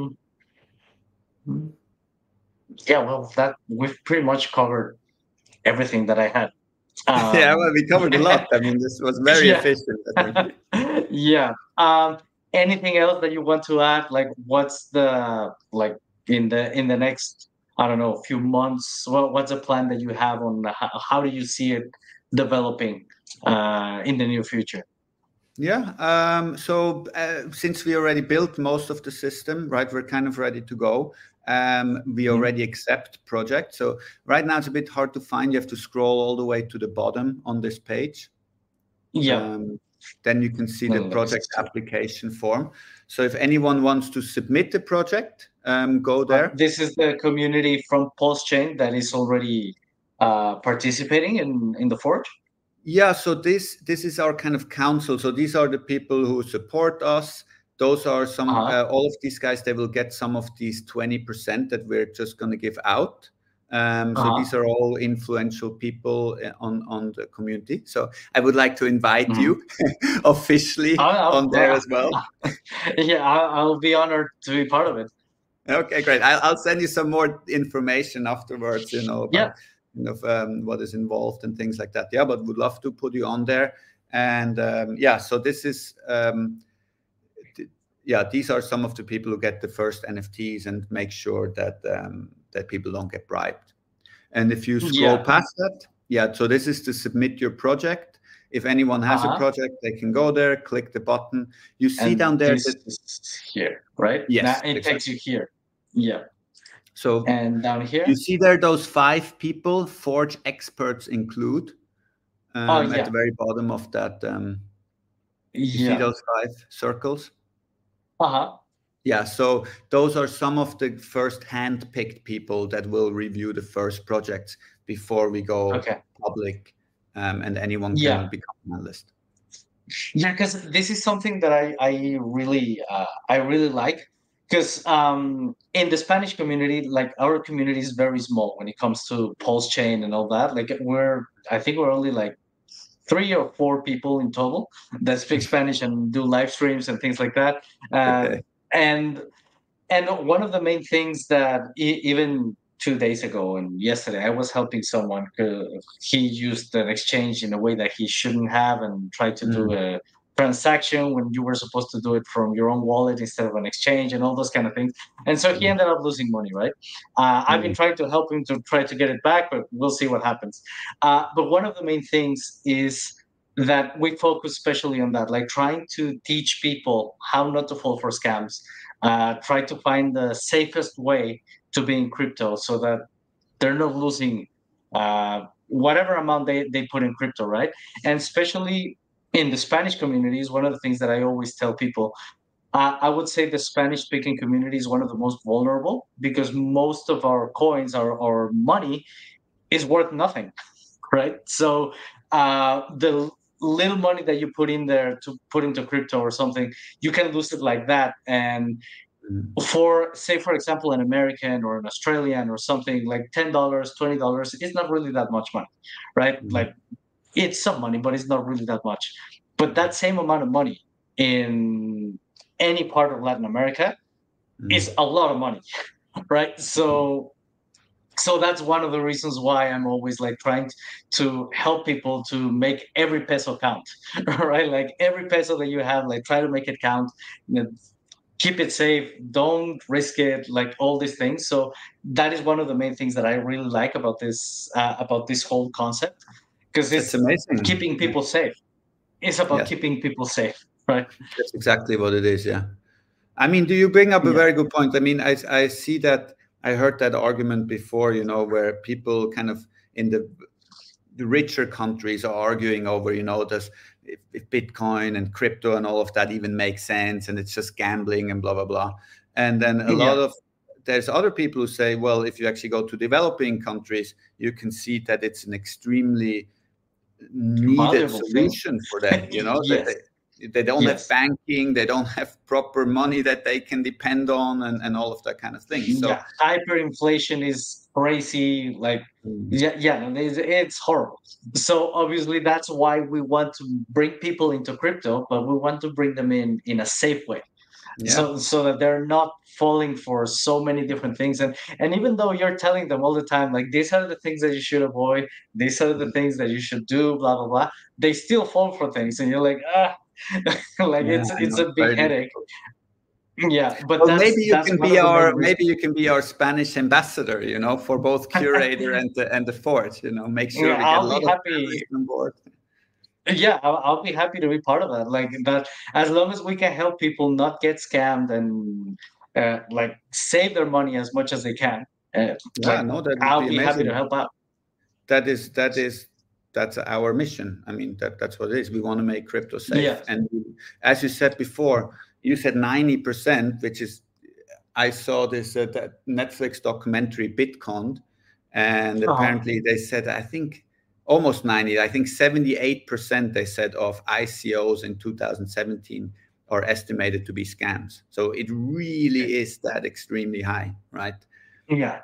Yeah, well, we've pretty much covered everything that I had. Yeah, well, we covered a lot. I mean, this was very efficient, I think. Yeah. Anything else that you want to add? Like, what's the in the next, I don't know, few months? What's a plan that you have on how do you see it developing in the near future? Yeah. So since we already built most of the system, right, we're kind of ready to go. We already accept projects. So right now it's a bit hard to find. You have to scroll all the way to the bottom on this page. Yeah. then you can see the project application form. So if anyone wants to submit the project, go there. This is the community from Pulsechain that is already participating in the Forge? Yeah, so this is our kind of council. So these are the people who support us. Those are some, all of these guys, they will get some of these 20% that we're just going to give out. So these are all influential people on the community. So I would like to invite you officially on there as well. Yeah, I'll be honored to be part of it. Okay, great. I'll send you some more information afterwards, about what is involved and things like that. Yeah, but would love to put you on there. And so this is, these are some of the people who get the first NFTs and make sure that that people don't get bribed. And if you scroll past that, so this is to submit your project. If anyone has a project, they can go there, click the button. You see down there here, right? Yes, now it takes you here. Yeah. So and down here, you see there those 5 people, Forge experts include, at the very bottom of that. You see those 5 circles? Yeah, so those are some of the first hand-picked people that will review the first projects before we go public, and anyone can become an analyst. Yeah, because this is something that I really like. Because in the Spanish community, like our community is very small when it comes to Pulsechain and all that. Like I think we're only like 3 or 4 people in total that speak Spanish and do live streams and things like that. And one of the main things that even 2 days ago and yesterday, I was helping someone. He used an exchange in a way that he shouldn't have and tried to do a transaction when you were supposed to do it from your own wallet instead of an exchange and all those kind of things. And so he ended up losing money, right? I've been trying to help him to try to get it back, but we'll see what happens. But one of the main things is that we focus especially on that, like trying to teach people how not to fall for scams, try to find the safest way to be in crypto so that they're not losing whatever amount they put in crypto, right? And especially in the Spanish community is one of the things that I always tell people. I would say the Spanish-speaking community is one of the most vulnerable because most of our coins, our money, is worth nothing, right? So the little money that you put in there to put into crypto or something, you can lose it like that. And for example, an American or an Australian or something like $10, $20, it's not really that much money, right? Like it's some money, but it's not really that much. But that same amount of money in any part of Latin America is a lot of money, right? So that's one of the reasons why I'm always like trying to help people to make every peso count, right? Like every peso that you have, like try to make it count. Keep it safe, don't risk it, like all these things. So that is one of the main things that I really like about this whole concept, because it's amazing. Keeping people safe. It's about keeping people safe, right? That's exactly what it is. Yeah. I mean, do you bring up a very good point? I mean, I see that. I heard that argument before, where people kind of in the richer countries are arguing over, does if Bitcoin and crypto and all of that even makes sense, and it's just gambling and blah, blah, blah. And then there's other people who say, well, if you actually go to developing countries, you can see that it's an extremely needed solution for them, They don't have banking, they don't have proper money that they can depend on, and all of that kind of thing. So hyperinflation is crazy. Like, it's horrible. So obviously that's why we want to bring people into crypto, but we want to bring them in a safe way. So that they're not falling for so many different things. And even though you're telling them all the time, like, these are the things that you should avoid, these are the things that you should do, blah, blah, blah, they still fall for things. And you're like, like it's a big headache. Yeah, but maybe you can be our Spanish ambassador, for both Curator and the Forge. Make sure we get a lot of on board. Yeah, I'll be happy to be part of that. Like that, as long as we can help people not get scammed and like save their money as much as they can. I'll be happy to help out. That is that's our mission. I mean, that's what it is. We want to make crypto safe. Yeah. And as you said before, you said 90%, which is, I saw this that Netflix documentary Bitcoin, and apparently they said, I think almost 90, I think 78% they said of ICOs in 2017 are estimated to be scams. So it really is that extremely high, right? Yeah.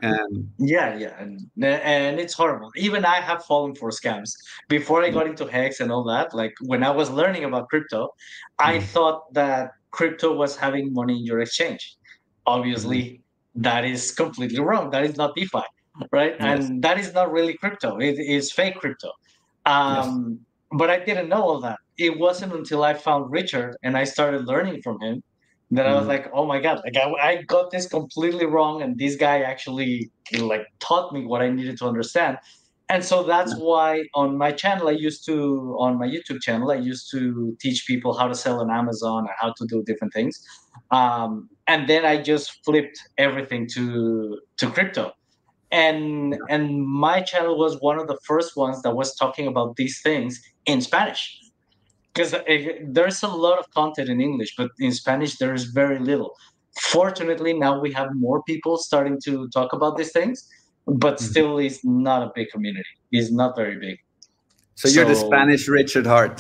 And it's horrible. Even I have fallen for scams before I got into Hex and all that. Like when I was learning about crypto, I thought that crypto was having money in your exchange. Obviously, that is completely wrong. That is not DeFi, right? Yes. And that is not really crypto. It is fake crypto. But I didn't know all that. It wasn't until I found Richard and I started learning from him that I was like, oh my God, like I got this completely wrong. And this guy actually like taught me what I needed to understand. And so that's why on my channel, on my YouTube channel, I used to teach people how to sell on Amazon and how to do different things. And then I just flipped everything to crypto. And my channel was one of the first ones that was talking about these things in Spanish, because there's a lot of content in English, but in Spanish there is very little. Fortunately, now we have more people starting to talk about these things, but still it's not a big community. It's not very big. So you're the Spanish Richard Heart.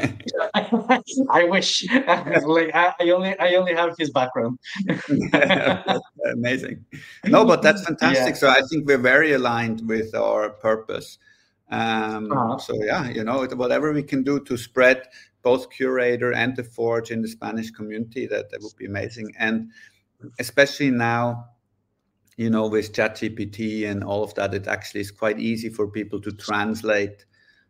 I wish. Like I only have his background. Amazing. No, but that's fantastic. So I think we're very aligned with our purpose. So yeah, you know, whatever we can do to spread both Curator and the Forge in the Spanish community, that would be amazing. And especially now, you know, with ChatGPT and all of that, it actually is quite easy for people to translate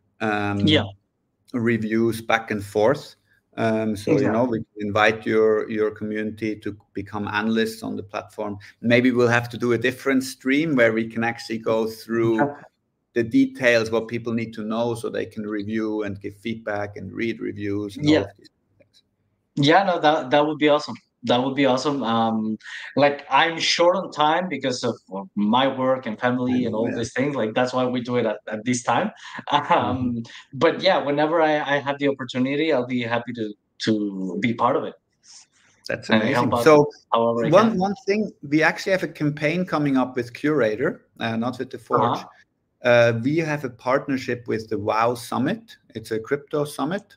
reviews back and forth. So you know, we can invite your community to become analysts on the platform. Maybe we'll have to do a different stream where we can actually go through the details, what people need to know, so they can review and give feedback and read reviews and all of these things. Yeah, no, that would be awesome. That would be awesome. Like I'm short on time because of my work and family and all these things. Like that's why we do it at this time. But yeah, whenever I have the opportunity, I'll be happy to be part of it. That's amazing. So one thing, we actually have a campaign coming up with Curator, not with the Forge. We have a partnership with the WOW Summit. It's a crypto summit.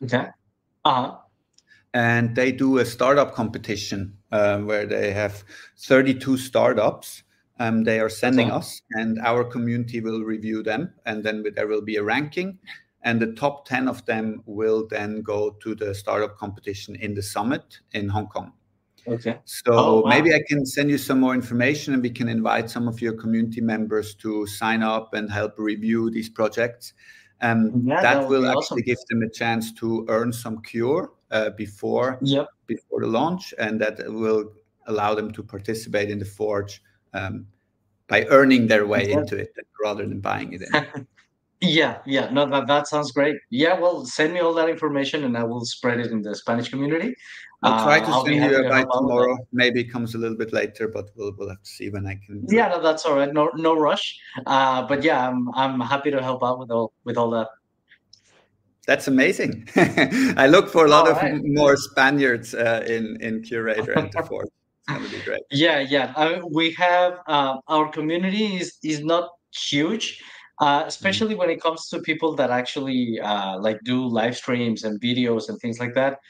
And they do a startup competition where they have 32 startups. They are sending us, and our community will review them. And then there will be a ranking. And the top 10 of them will then go to the startup competition in the summit in Hong Kong. So maybe I can send you some more information, and we can invite some of your community members to sign up and help review these projects. That will actually give them a chance to earn some Cure before the launch, and that will allow them to participate in the Forge by earning their way into it rather than buying it in. No, that sounds great. Yeah, well, send me all that information and I will spread it in the Spanish community. I'll try to send you by tomorrow. Maybe it comes a little bit later, but we'll have to see when I can. Yeah, no, that's all right. No rush. But yeah, I'm happy to help out with all that. That's amazing. I look for a lot of more Spaniards in Curator and the Forge. It's going to be great. Yeah. We have our community is not huge. Especially when it comes to people that actually like do live streams and videos and things like that.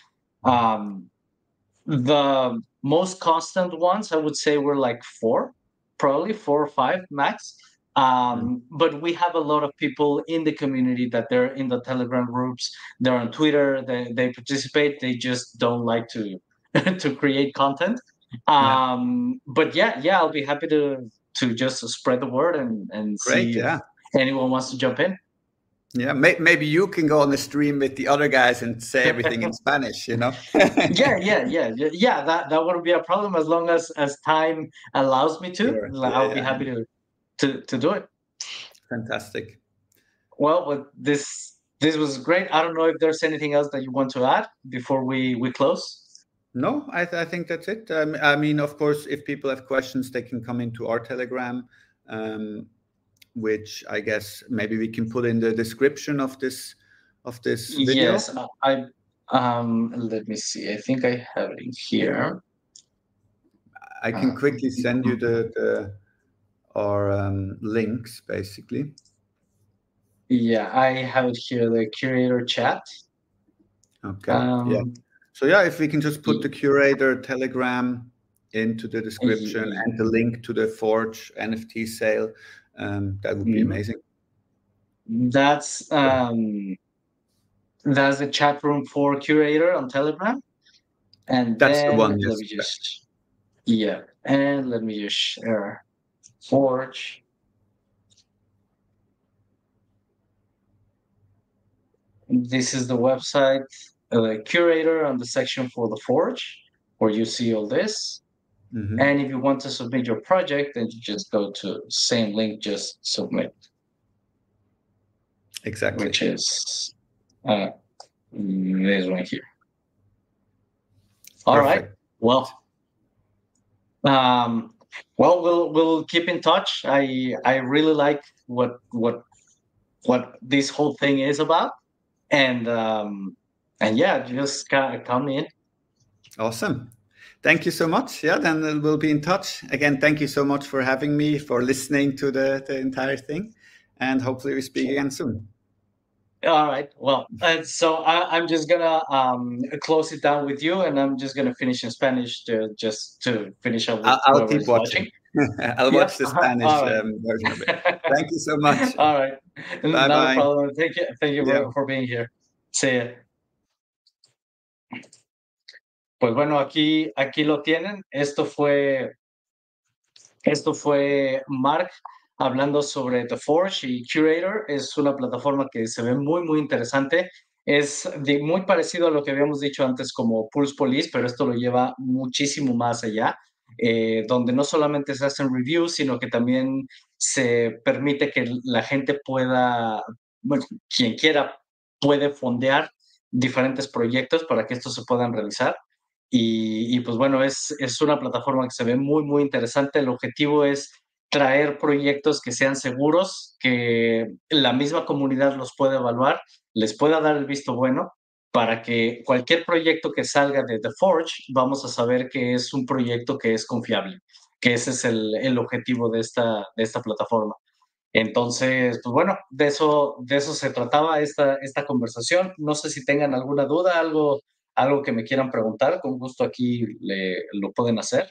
The most constant ones, I would say, were like probably 4 or 5 max. But we have a lot of people in the community that they're in the Telegram groups, they're on Twitter, they participate, they just don't like to to create content. But yeah, I'll be happy to just spread the word and see if anyone wants to jump in. Yeah, maybe you can go on the stream with the other guys and say everything in Spanish, you know? Yeah, that wouldn't be a problem as long as time allows me to. I'll be happy to do it. Fantastic. Well, this was great. I don't know if there's anything else that you want to add before we close. No, I think that's it. I mean, of course, if people have questions, they can come into our Telegram. which I guess maybe we can put in the description of this video. Yes, let me see. I think I have it in here. I can quickly send you our links, basically. Yeah, I have it here, the curator chat. Okay. Yeah. So yeah, if we can just put the curator Telegram into the description and the link to the Forge NFT sale, that would be amazing. That's the chat room for curator on Telegram, and that's then the one. Let me just and let me just share Forge. This is the website, the curator on the section for the Forge, where you see all this. And if you want to submit your project, then you just go to same link, just submit. Exactly. Which is this one here. All right. Well, we'll keep in touch. I really like what this whole thing is about, and yeah, just come in. Awesome. Thank you so much. Yeah, then we'll be in touch. Again, thank you so much for having me, for listening to the entire thing, and hopefully we speak again soon. All right. Well, so I'm just gonna close it down with you, and I'm just gonna finish in Spanish to finish up. I'll keep watching. I'll watch the Spanish version of it. Thank you so much. All right. Bye. Not a problem. Thank you for being here. See ya. Pues bueno, aquí lo tienen. Esto fue Mark hablando sobre The Forge y Curator. Es una plataforma que se ve muy, muy interesante. Es muy parecido a lo que habíamos dicho antes como Pulse Police, pero esto lo lleva muchísimo más allá, donde no solamente se hacen reviews, sino que también se permite que la gente pueda, bueno, quien quiera puede fondear diferentes proyectos para que estos se puedan realizar. Y pues bueno, es una plataforma que se ve muy, muy interesante. El objetivo es traer proyectos que sean seguros, que la misma comunidad los pueda evaluar, les pueda dar el visto bueno, para que cualquier proyecto que salga de The Forge, vamos a saber que es un proyecto que es confiable, que ese es el objetivo de esta plataforma. Entonces, pues bueno, de eso se trataba esta conversación. No sé si tengan alguna duda, algo que me quieran preguntar, con gusto aquí lo pueden hacer.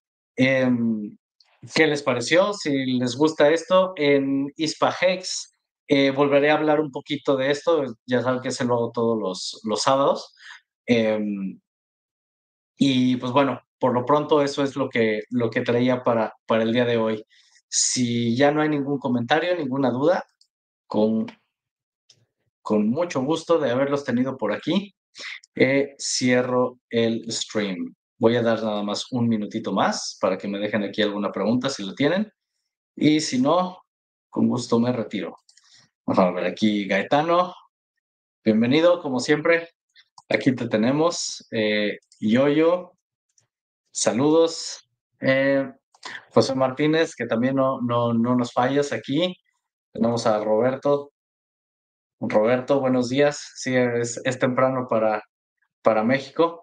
¿Qué les pareció? Si les gusta esto, en ISPA-Hex volveré a hablar un poquito de esto. Ya saben que se lo hago todos los sábados. Y pues bueno, por lo pronto eso es lo que traía para el día de hoy. Si ya no hay ningún comentario, ninguna duda, con mucho gusto de haberlos tenido por aquí, cierro el stream. Voy a dar nada más un minutito más para que me dejen aquí alguna pregunta si lo tienen. Y si no, con gusto me retiro. Vamos a ver aquí, Gaetano. Bienvenido, como siempre. Aquí te tenemos. Yoyo. Saludos. José Martínez, que también no nos fallas aquí. Tenemos a Roberto. Roberto, buenos días. Sí, es temprano para México.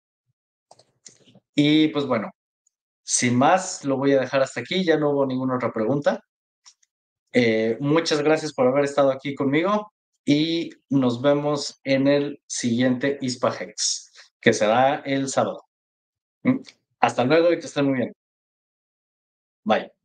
Y pues bueno, sin más, lo voy a dejar hasta aquí. Ya no hubo ninguna otra pregunta. Muchas gracias por haber estado aquí conmigo y nos vemos en el siguiente ISPA-Hex, que será el sábado. Hasta luego y que estén muy bien. Bye.